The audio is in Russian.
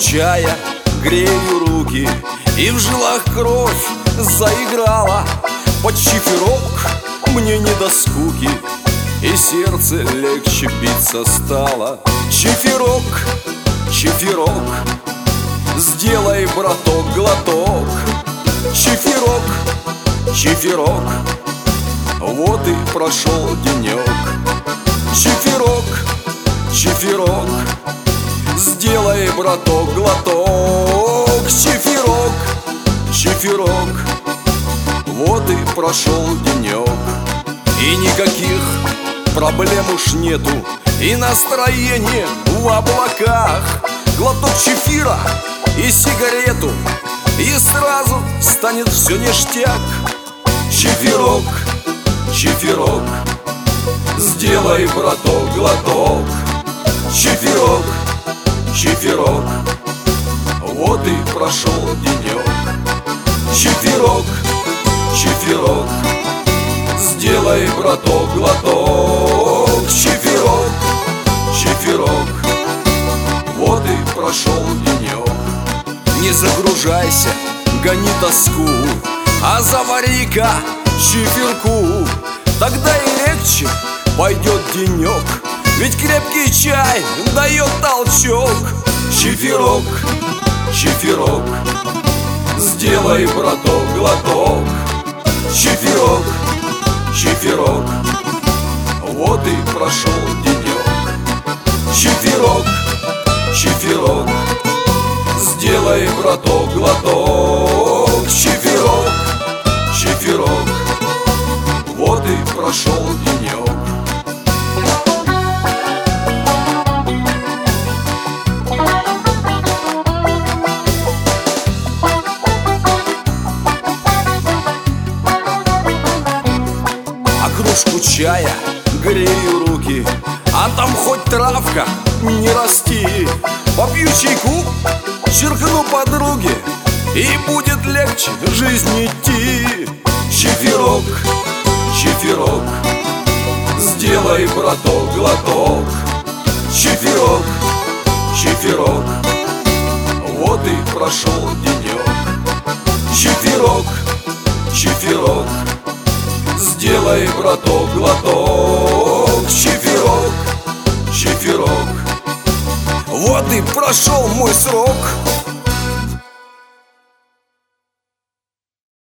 чая грею руки, и в жилах кровь заиграла. Под чиферок мне не до скуки, и сердце легче биться стало. Чиферок, чиферок, сделай, браток, глоток. Чиферок, чиферок, вот и прошел денек. Чиферок, чиферок, сделай, браток, глоток. Чиферок, чиферок, вот и прошел денек. И никаких проблем уж нету, и настроение в облаках. Глоток чефира и сигарету, и сразу станет все ништяк. Чиферок, чиферок, сделай, браток, глоток. Чиферок, чиферок, вот и прошел денек. Чиферок, чиферок, сделай, браток, глоток. Чиферок, чиферок, вот и прошел денек. Не загружайся, гони тоску, а завари-ка чиферку. Тогда и легче пойдет денек, ведь крепкий чай дает толчок. Чиферок, чиферок, сделай, браток, глоток. Чиферок, чиферок, вот и прошел денек. Чиферок, чиферок, сделай, браток, глоток. Чиферок, чиферок, вот и прошел денек. Кружку чая грею руки, а там хоть травка не расти. Попью чайку, черкну подруге, и будет легче жизнь идти. Чиферок, чиферок, сделай, браток, глоток. Чиферок, чиферок, вот и прошел денек. Чиферок, чиферок, сделай, браток, глоток. Чиферок, чиферок, вот и прошел мой срок.